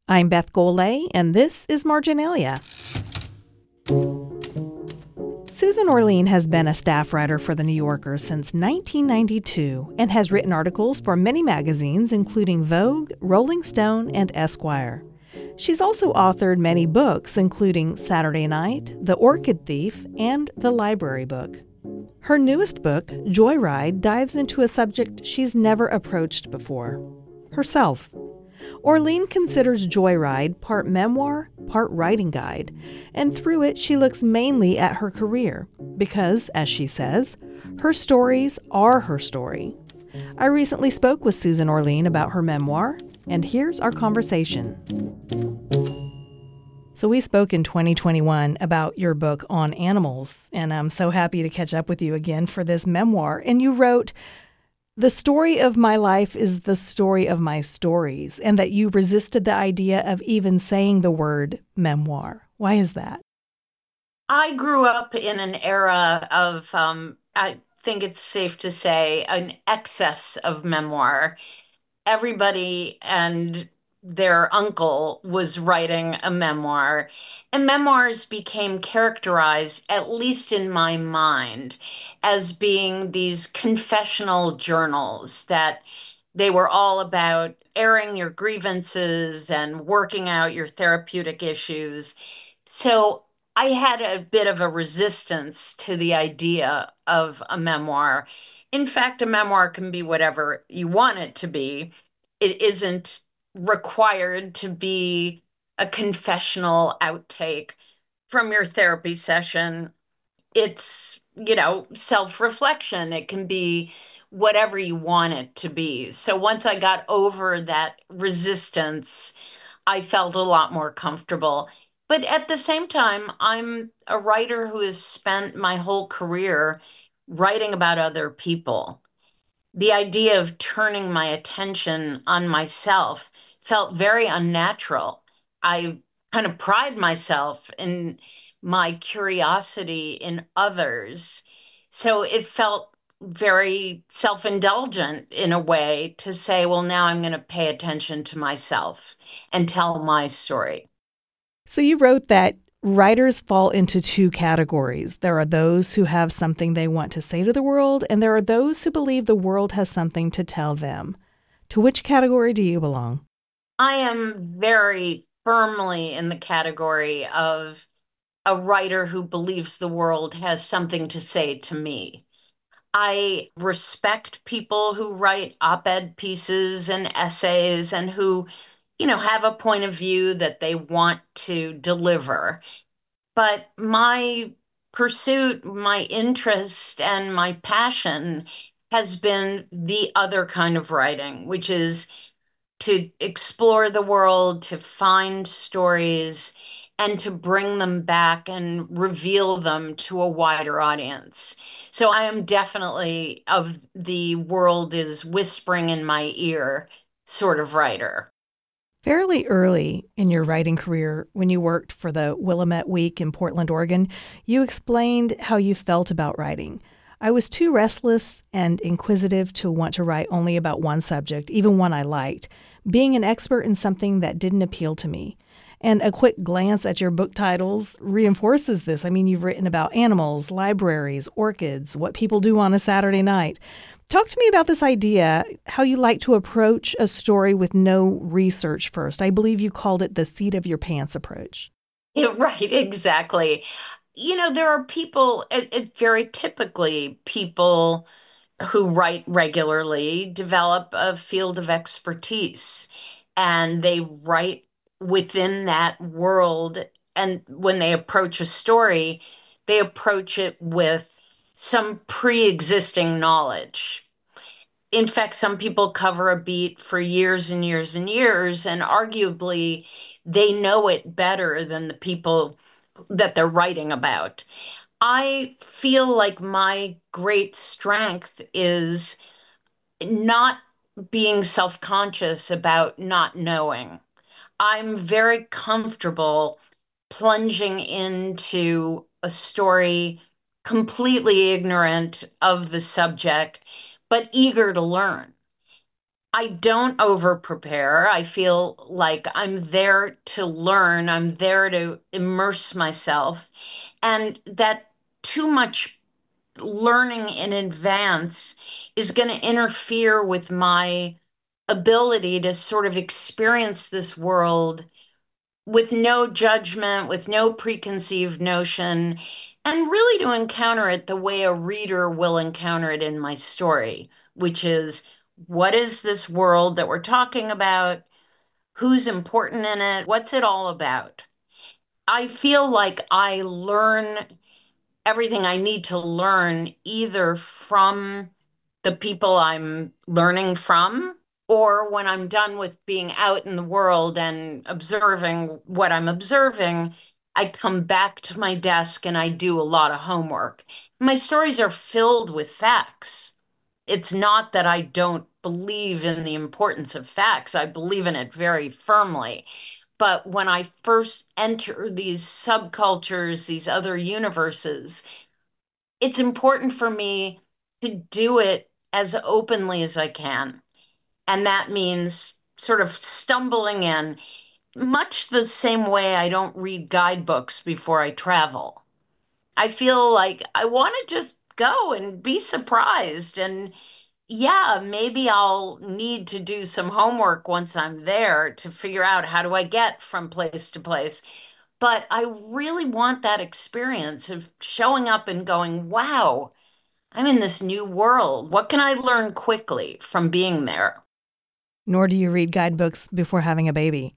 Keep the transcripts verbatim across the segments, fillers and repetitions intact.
I'm Beth Golay, and this is Marginalia. Susan Orlean has been a staff writer for The New Yorker since nineteen ninety-two and has written articles for many magazines, including Vogue, Rolling Stone, and Esquire. She's also authored many books, including Saturday Night, The Orchid Thief, and The Library Book. Her newest book, Joyride, dives into a subject she's never approached before: herself. Orlean considers Joyride part memoir, part writing guide, and through it she looks mainly at her career because, as she says, her stories are her story. I recently spoke with Susan Orlean about her memoir, and here's our conversation. So we spoke in twenty twenty-one about your book on animals, and I'm so happy to catch up with you again for this memoir. And you wrote, "The story of my life is the story of my stories," and that you resisted the idea of even saying the word memoir. Why is that? I grew up in an era of, um, I think it's safe to say, an excess of memoir. Everybody and their uncle was writing a memoir, and memoirs became characterized, at least in my mind, as being these confessional journals that they were all about airing your grievances and working out your therapeutic issues. So I had a bit of a resistance to the idea of a memoir. In fact, a memoir can be whatever you want it to be. It isn't required to be a confessional outtake from your therapy session. It's, you know, self-reflection. It can be whatever you want it to be. So once I got over that resistance, I felt a lot more comfortable. But at the same time, I'm a writer who has spent my whole career writing about other people. The idea of turning my attention on myself felt very unnatural. I kind of pride myself in my curiosity in others. So it felt very self-indulgent in a way to say, well, now I'm going to pay attention to myself and tell my story. So you wrote that writers fall into two categories. There are those who have something they want to say to the world, and there are those who believe the world has something to tell them. To which category do you belong? I am very firmly in the category of a writer who believes the world has something to say to me. I respect people who write op-ed pieces and essays and who, you know, have a point of view that they want to deliver. But my pursuit, my interest, and my passion has been the other kind of writing, which is to explore the world, to find stories, and to bring them back and reveal them to a wider audience. So I am definitely of the world is whispering in my ear sort of writer. Fairly early in your writing career, when you worked for the Willamette Week in Portland, Oregon, you explained how you felt about writing. "I was too restless and inquisitive to want to write only about one subject, even one I liked, being an expert in something that didn't appeal to me." And a quick glance at your book titles reinforces this. I mean, you've written about animals, libraries, orchids, what people do on a Saturday night. Talk to me about this idea, how you like to approach a story with no research first. I believe you called it the seat of your pants approach. Yeah, right, exactly. You know, there are people, it, it very typically people who write regularly develop a field of expertise and they write within that world. And when they approach a story, they approach it with some pre-existing knowledge. In fact, some people cover a beat for years and years and years, and arguably they know it better than the people that they're writing about. I feel like my great strength is not being self-conscious about not knowing. I'm very comfortable plunging into a story completely ignorant of the subject, but eager to learn. I don't over prepare. I feel like I'm there to learn, I'm there to immerse myself, and that too much learning in advance is going to interfere with my ability to sort of experience this world with no judgment, with no preconceived notion, and really to encounter it the way a reader will encounter it in my story, which is what is this world that we're talking about? Who's important in it? What's it all about? I feel like I learn everything I need to learn either from the people I'm learning from, or when I'm done with being out in the world and observing what I'm observing, I come back to my desk and I do a lot of homework. My stories are filled with facts. It's not that I don't believe in the importance of facts, I believe in it very firmly. But when I first enter these subcultures, these other universes, it's important for me to do it as openly as I can. And that means sort of stumbling in, much the same way I don't read guidebooks before I travel. I feel like I want to just go and be surprised. And yeah, maybe I'll need to do some homework once I'm there to figure out how do I get from place to place. But I really want that experience of showing up and going, wow, I'm in this new world. What can I learn quickly from being there? Nor do you read guidebooks before having a baby.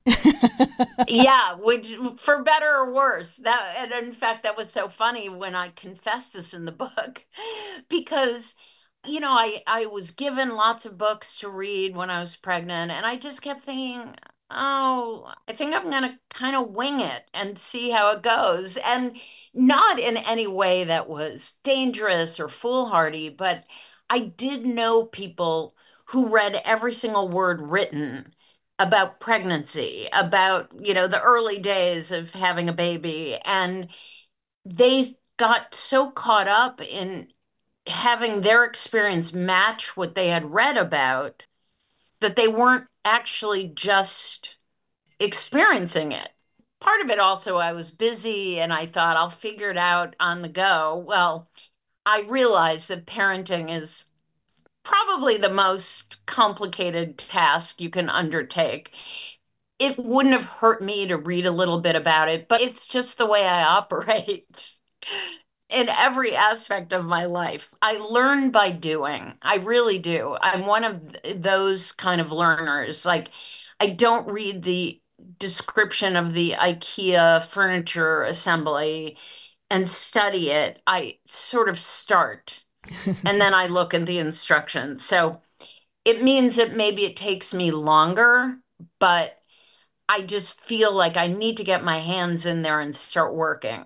Yeah, which for better or worse. That and in fact that was so funny when I confessed this in the book because you know, I I was given lots of books to read when I was pregnant and I just kept thinking, "Oh, I think I'm going to kind of wing it and see how it goes." And not in any way that was dangerous or foolhardy, but I did know people who read every single word written about pregnancy, about, you know, the early days of having a baby. And they got so caught up in having their experience match what they had read about that they weren't actually just experiencing it. Part of it also, I was busy and I thought I'll figure it out on the go. Well, I realized that parenting is probably the most complicated task you can undertake. It wouldn't have hurt me to read a little bit about it, but it's just the way I operate in every aspect of my life. I learn by doing. I really do. I'm one of th- those kind of learners. Like, I don't read the description of the IKEA furniture assembly and study it. I sort of start and then I look at the instructions. So it means that maybe it takes me longer, but I just feel like I need to get my hands in there and start working.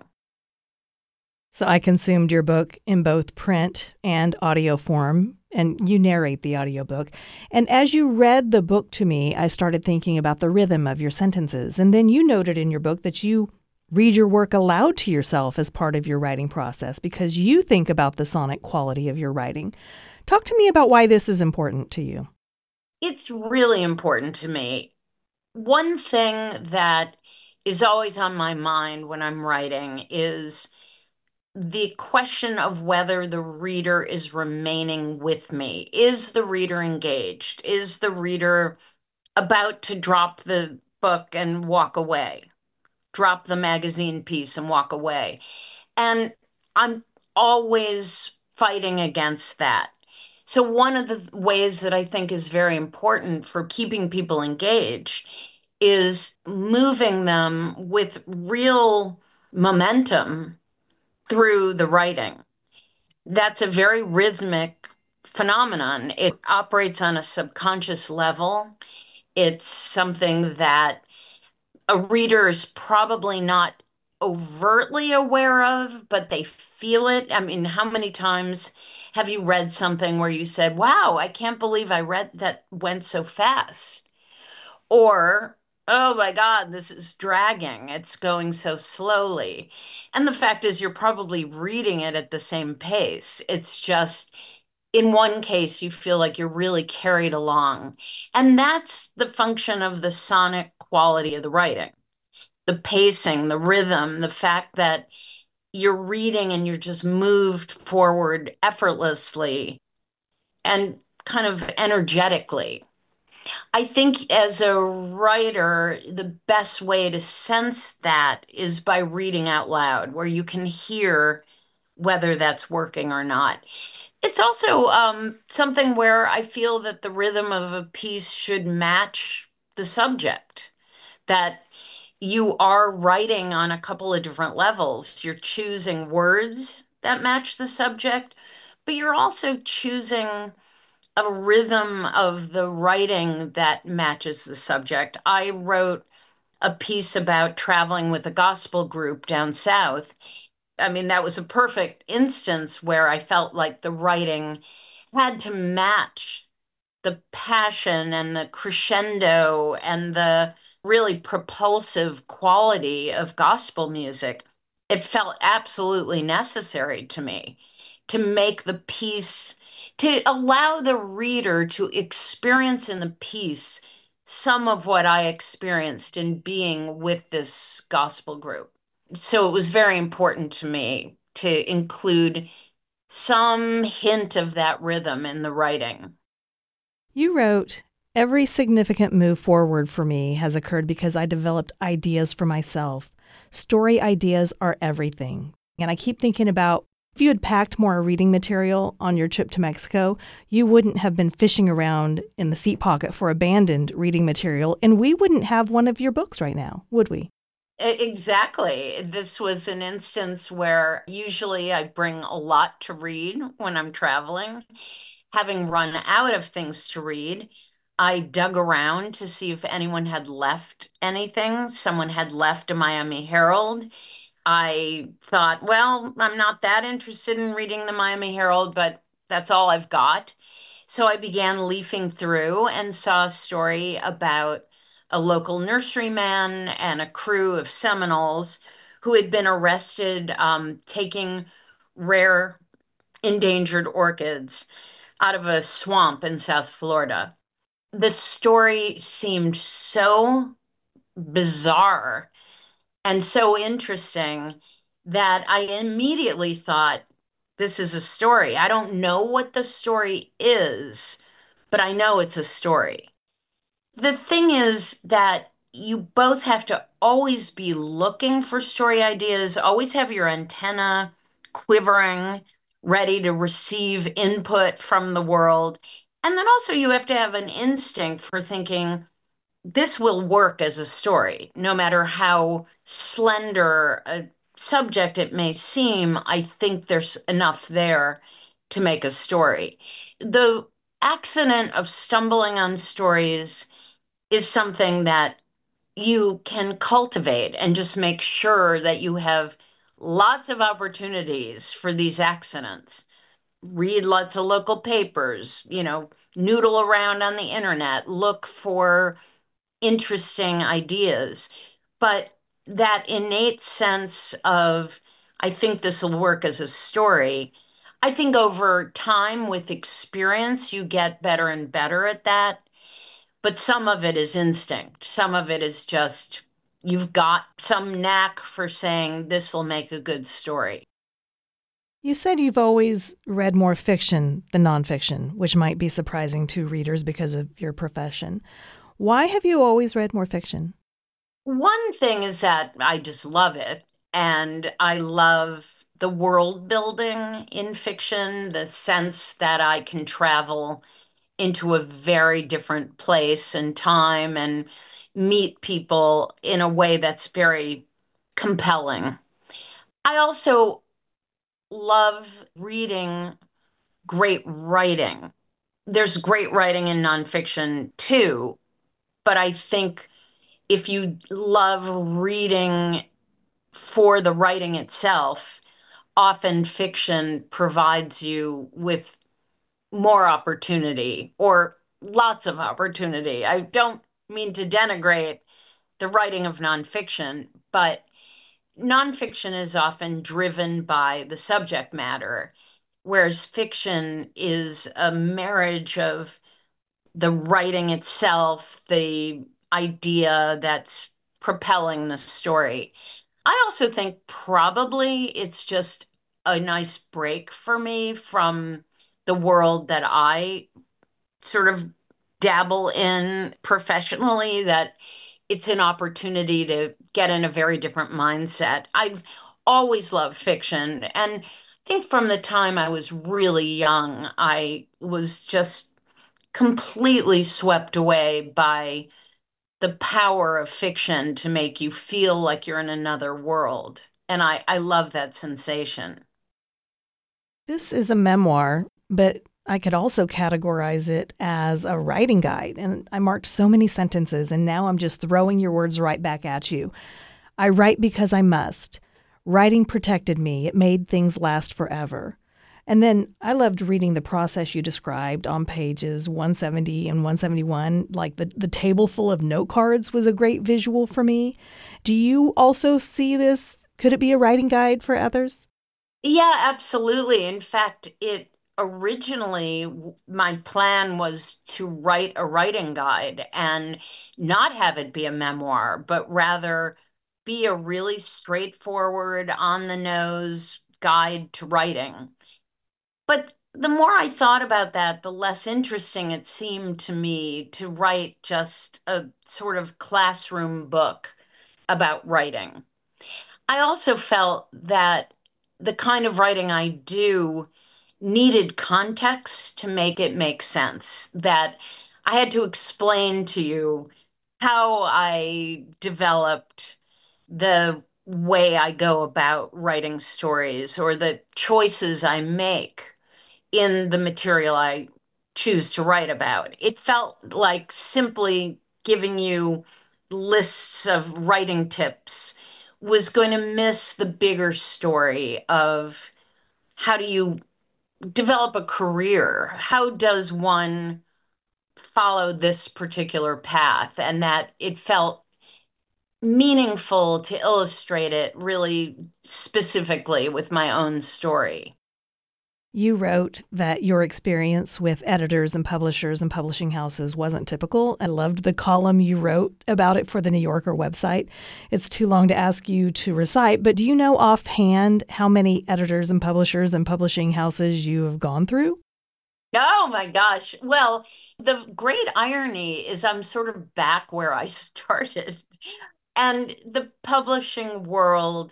So I consumed your book in both print and audio form, and you narrate the audiobook. And as you read the book to me, I started thinking about the rhythm of your sentences. And then you noted in your book that you read your work aloud to yourself as part of your writing process because you think about the sonic quality of your writing. Talk to me about why this is important to you. It's really important to me. One thing that is always on my mind when I'm writing is the question of whether the reader is remaining with me. Is the reader engaged? Is the reader about to drop the book and walk away, drop the magazine piece and walk away? And I'm always fighting against that. So, one of the ways that I think is very important for keeping people engaged is moving them with real momentum through the writing. That's a very rhythmic phenomenon. It operates on a subconscious level. It's something that a reader is probably not overtly aware of, but they feel it. I mean, how many times have you read something where you said, wow, I can't believe I read that went so fast? Or, oh my God, this is dragging. It's going so slowly. And the fact is, you're probably reading it at the same pace. It's just, in one case, you feel like you're really carried along. And that's the function of the sonic quality of the writing, the pacing, the rhythm, the fact that you're reading and you're just moved forward effortlessly and kind of energetically. I think as a writer, the best way to sense that is by reading out loud, where you can hear whether that's working or not. It's also um, something where I feel that the rhythm of a piece should match the subject, that you are writing on a couple of different levels. You're choosing words that match the subject, but you're also choosing a rhythm of the writing that matches the subject. I wrote a piece about traveling with a gospel group down south. I mean, that was a perfect instance where I felt like the writing had to match the passion and the crescendo and the really propulsive quality of gospel music. It felt absolutely necessary to me to make the piece, to allow the reader to experience in the piece some of what I experienced in being with this gospel group. So it was very important to me to include some hint of that rhythm in the writing. You wrote, "Every significant move forward for me has occurred because I developed ideas for myself. Story ideas are everything." And I keep thinking about if you had packed more reading material on your trip to Mexico, you wouldn't have been fishing around in the seat pocket for abandoned reading material, and we wouldn't have one of your books right now, would we? E- Exactly. This was an instance where usually I bring a lot to read when I'm traveling. Having run out of things to read, I dug around to see if anyone had left anything. Someone had left a Miami Herald. I thought, well, I'm not that interested in reading the Miami Herald, but that's all I've got. So I began leafing through and saw a story about a local nurseryman and a crew of Seminoles who had been arrested um, taking rare endangered orchids out of a swamp in South Florida. The story seemed so bizarre and so interesting that I immediately thought, this is a story. I don't know what the story is, but I know it's a story. The thing is that you both have to always be looking for story ideas, always have your antenna quivering, ready to receive input from the world. And then also, you have to have an instinct for thinking, this will work as a story, no matter how slender a subject it may seem. I think there's enough there to make a story. The accident of stumbling on stories is something that you can cultivate and just make sure that you have lots of opportunities for these accidents. Read lots of local papers, you know, noodle around on the internet, look for interesting ideas. But that innate sense of, I think this will work as a story, I think over time with experience, you get better and better at that. But some of it is instinct. Some of it is just you've got some knack for saying this will make a good story. You said you've always read more fiction than nonfiction, which might be surprising to readers because of your profession. Why have you always read more fiction? One thing is that I just love it, and I love the world building in fiction, the sense that I can travel into a very different place and time and meet people in a way that's very compelling. I also love reading great writing. There's great writing in nonfiction too, but I think if you love reading for the writing itself, often fiction provides you with more opportunity or lots of opportunity. I don't mean to denigrate the writing of nonfiction, but nonfiction is often driven by the subject matter, whereas fiction is a marriage of the writing itself, the idea that's propelling the story. I also think probably it's just a nice break for me from the world that I sort of dabble in professionally, that it's an opportunity to get in a very different mindset. I've always loved fiction. And I think from the time I was really young, I was just completely swept away by the power of fiction to make you feel like you're in another world. And I, I love that sensation. This is a memoir, but I could also categorize it as a writing guide. And I marked so many sentences, and now I'm just throwing your words right back at you. I write because I must. Writing protected me. It made things last forever. And then I loved reading the process you described on pages one seventy and one seventy-one. Like the, the table full of note cards was a great visual for me. Do you also see this? Could it be a writing guide for others? Yeah, absolutely. In fact, it originally, w- my plan was to write a writing guide and not have it be a memoir, but rather be a really straightforward, on the nose guide to writing. But the more I thought about that, the less interesting it seemed to me to write just a sort of classroom book about writing. I also felt that the kind of writing I do needed context to make it make sense, that I had to explain to you how I developed the way I go about writing stories or the choices I make in the material I choose to write about. It felt like simply giving you lists of writing tips was going to miss the bigger story of how do you develop a career? How does one follow this particular path? And that it felt meaningful to illustrate it really specifically with my own story. You wrote that your experience with editors and publishers and publishing houses wasn't typical. I loved the column you wrote about it for the New Yorker website. It's too long to ask you to recite, but do you know offhand how many editors and publishers and publishing houses you have gone through? Oh my gosh. Well, the great irony is I'm sort of back where I started. And the publishing world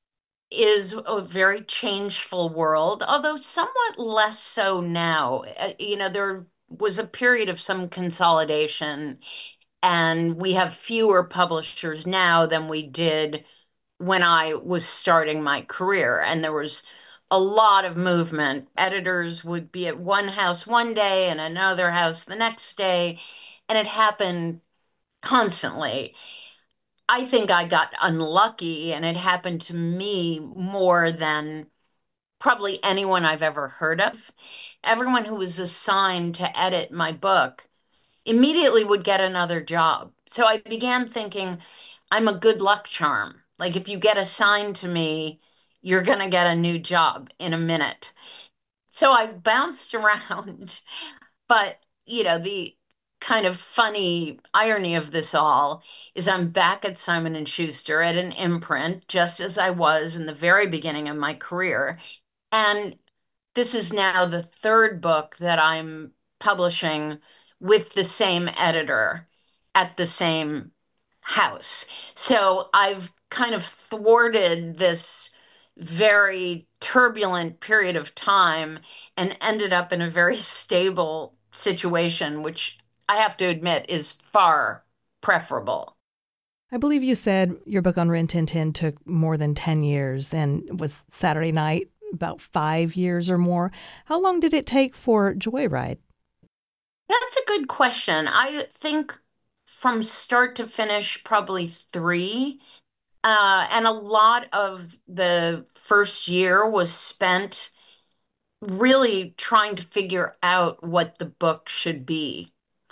is a very changeful world, although somewhat less so now. Uh, you know, there was a period of some consolidation, and we have fewer publishers now than we did when I was starting my career. And there was a lot of movement. Editors would be at one house one day and another house the next day, and it happened constantly. I think I got unlucky, and it happened to me more than probably anyone I've ever heard of. Everyone who was assigned to edit my book immediately would get another job. So I began thinking, I'm a good luck charm. Like if you get assigned to me, you're going to get a new job in a minute. So I've bounced around, but you know, the kind of funny irony of this all is I'm back at Simon and Schuster at an imprint just as I was in the very beginning of my career. And this is now the third book that I'm publishing with the same editor at the same house. So I've kind of thwarted this very turbulent period of time and ended up in a very stable situation, which I have to admit is far preferable. I believe you said your book on Rin Tin Tin took more than ten years and was Saturday Night about five years or more. How long did it take for Joyride? That's a good question. I think from start to finish, probably three. Uh, and a lot of the first year was spent really trying to figure out what the book should be.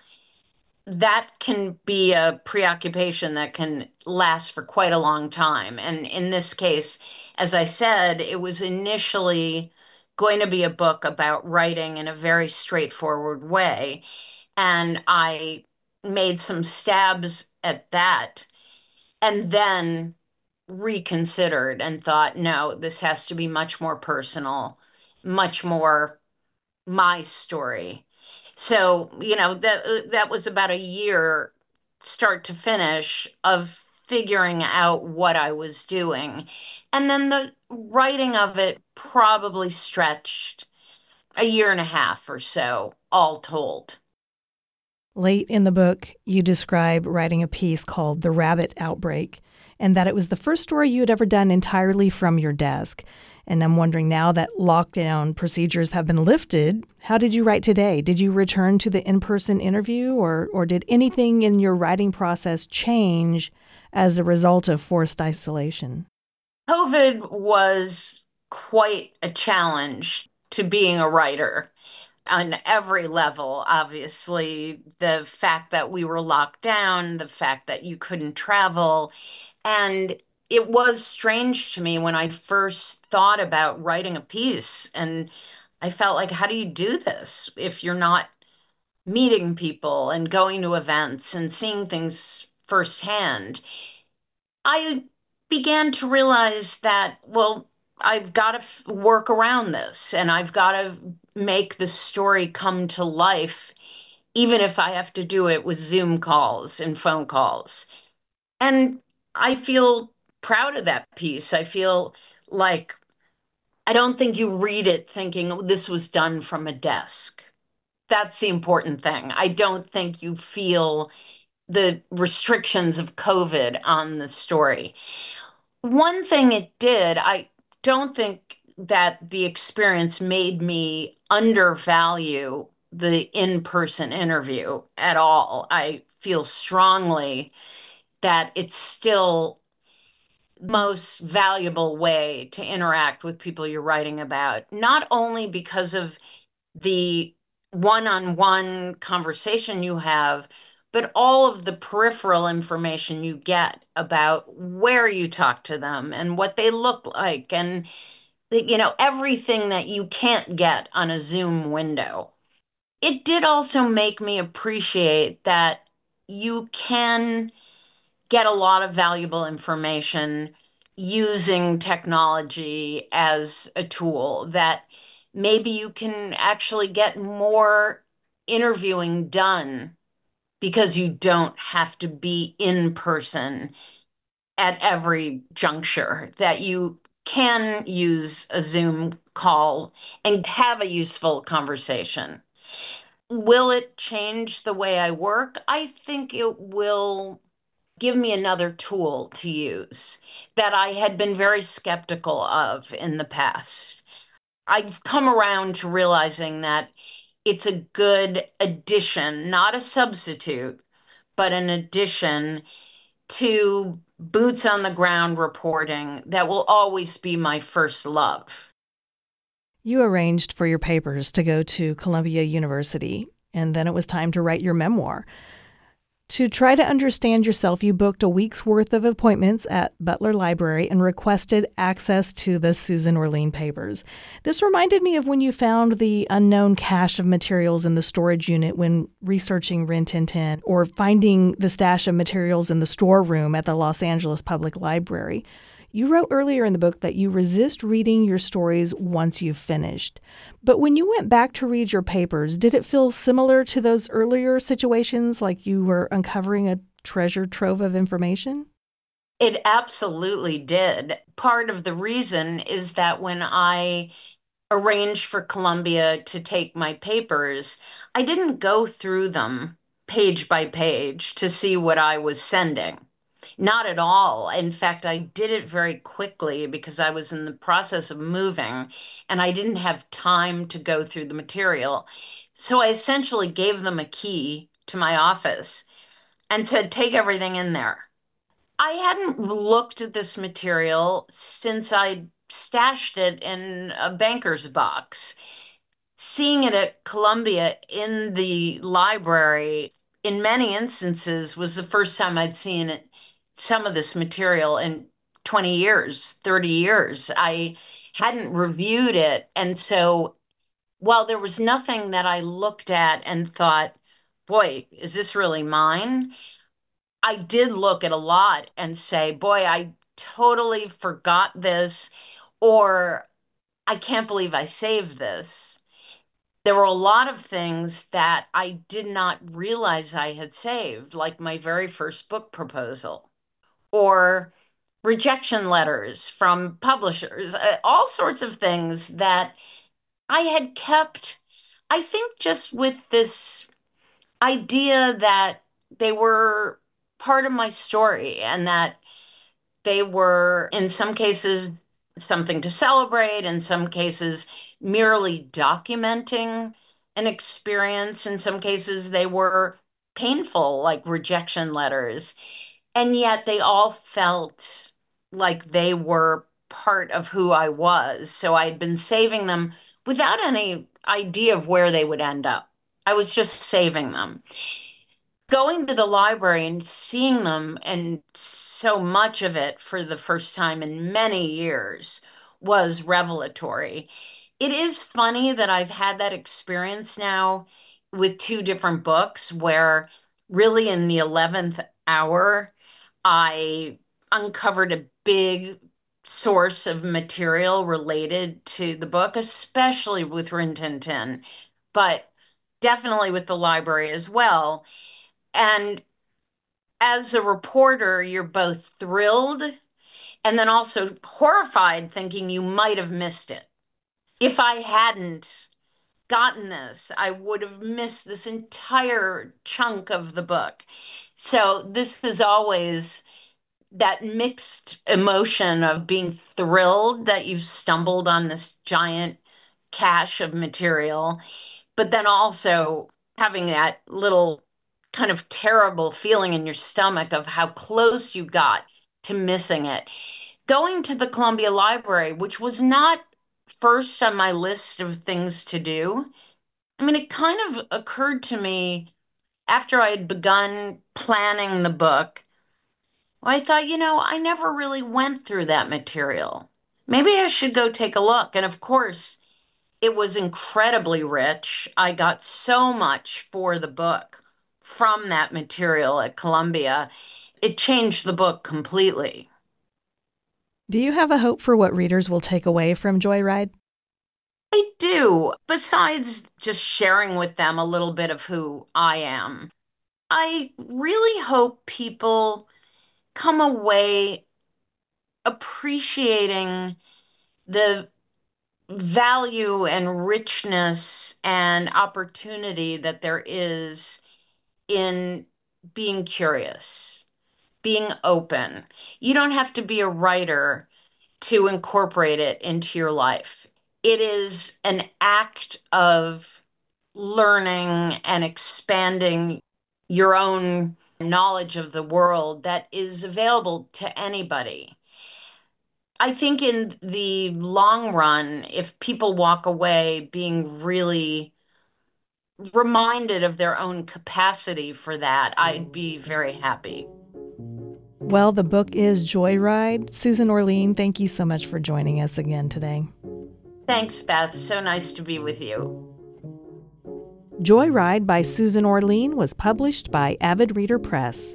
That can be a preoccupation that can last for quite a long time. And in this case, as I said, it was initially going to be a book about writing in a very straightforward way. And I made some stabs at that and then reconsidered and thought, no, this has to be much more personal, much more my story. So, you know, that that was about a year start to finish of figuring out what I was doing. And then the writing of it probably stretched a year and a half or so, all told. Late in the book, you describe writing a piece called The Rabbit Outbreak, and that it was the first story you had ever done entirely from your desk. And I'm wondering, now that lockdown procedures have been lifted, how did you write today? Did you return to the in-person interview, or, or did anything in your writing process change as a result of forced isolation? COVID was quite a challenge to being a writer on every level. Obviously, the fact that we were locked down, the fact that you couldn't travel. And it was strange to me when I first thought about writing a piece. And I felt like, how do you do this if you're not meeting people and going to events and seeing things firsthand? I began to realize that, well, I've got to f- work around this and I've got to make the story come to life, even if I have to do it with Zoom calls and phone calls. And I feel proud of that piece. I feel like I don't think you read it thinking, "Oh, this was done from a desk." That's the important thing. I don't think you feel the restrictions of COVID on the story. One thing it did, I don't think that the experience made me undervalue the in-person interview at all. I feel strongly that it's still the most valuable way to interact with people you're writing about, not only because of the one-on-one conversation you have, but all of the peripheral information you get about where you talk to them and what they look like and you know everything that you can't get on a Zoom window. It did also make me appreciate that you can get a lot of valuable information using technology as a tool, that maybe you can actually get more interviewing done because you don't have to be in person at every juncture, that you can use a Zoom call and have a useful conversation. Will it change the way I work? I think it will give me another tool to use that I had been very skeptical of in the past. I've come around to realizing that it's a good addition, not a substitute, but an addition to boots on the ground reporting that will always be my first love. You arranged for your papers to go to Columbia University, and then it was time to write your memoir. To try to understand yourself, you booked a week's worth of appointments at Butler Library and requested access to the Susan Orlean papers. This reminded me of when you found the unknown cache of materials in the storage unit when researching Rin Tin Tin, or finding the stash of materials in the storeroom at the Los Angeles Public Library. You wrote earlier in the book that you resist reading your stories once you've finished. But when you went back to read your papers, did it feel similar to those earlier situations, like you were uncovering a treasure trove of information? It absolutely did. Part of the reason is that when I arranged for Columbia to take my papers, I didn't go through them page by page to see what I was sending. Not at all. In fact, I did it very quickly because I was in the process of moving and I didn't have time to go through the material. So I essentially gave them a key to my office and said, take everything in there. I hadn't looked at this material since I stashed it in a banker's box. Seeing it at Columbia in the library, in many instances, was the first time I'd seen it, some of this material in twenty years, thirty years. I hadn't reviewed it. And so while there was nothing that I looked at and thought, boy, is this really mine? I did look at a lot and say, boy, I totally forgot this, or I can't believe I saved this. There were a lot of things that I did not realize I had saved, like my very first book proposal, or rejection letters from publishers, uh, all sorts of things that I had kept, I think, just with this idea that they were part of my story and that they were, in some cases, something to celebrate, in some cases, merely documenting an experience. In some cases, they were painful, like rejection letters. And yet they all felt like they were part of who I was. So I'd been saving them without any idea of where they would end up. I was just saving them. Going to the library and seeing them, and so much of it for the first time in many years, was revelatory. It is funny that I've had that experience now with two different books where really in the eleventh hour, I uncovered a big source of material related to the book, especially with Rin Tin Tin, but definitely with the library as well. And as a reporter, you're both thrilled and then also horrified, thinking you might have missed it. If I hadn't gotten this, I would have missed this entire chunk of the book. So this is always that mixed emotion of being thrilled that you've stumbled on this giant cache of material, but then also having that little kind of terrible feeling in your stomach of how close you got to missing it. Going to the Columbia Library, which was not first on my list of things to do. I mean, it kind of occurred to me after I had begun planning the book. I thought, you know, I never really went through that material. Maybe I should go take a look. And of course, it was incredibly rich. I got so much for the book from that material at Columbia. It changed the book completely. Do you have a hope for what readers will take away from Joyride? I do. Besides just sharing with them a little bit of who I am, I really hope people come away appreciating the value and richness and opportunity that there is in being curious, being open. You don't have to be a writer to incorporate it into your life. It is an act of learning and expanding your own knowledge of the world that is available to anybody. I think in the long run, if people walk away being really reminded of their own capacity for that, I'd be very happy. Well, the book is Joyride. Susan Orlean, thank you so much for joining us again today. Thanks, Beth. So nice to be with you. Joyride by Susan Orlean was published by Avid Reader Press.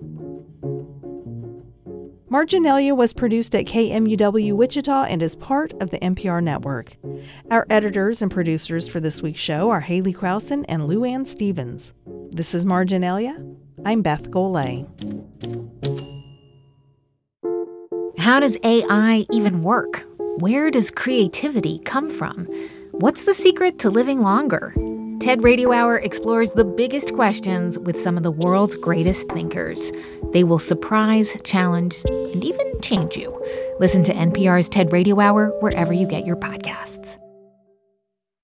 Marginalia was produced at K M U W Wichita and is part of the N P R network. Our editors and producers for this week's show are Haley Krausen and Luann Stevens. This is Marginalia. I'm Beth Golay. How does A I even work? Where does creativity come from? What's the secret to living longer? TED Radio Hour explores the biggest questions with some of the world's greatest thinkers. They will surprise, challenge, and even change you. Listen to N P R's TED Radio Hour wherever you get your podcasts.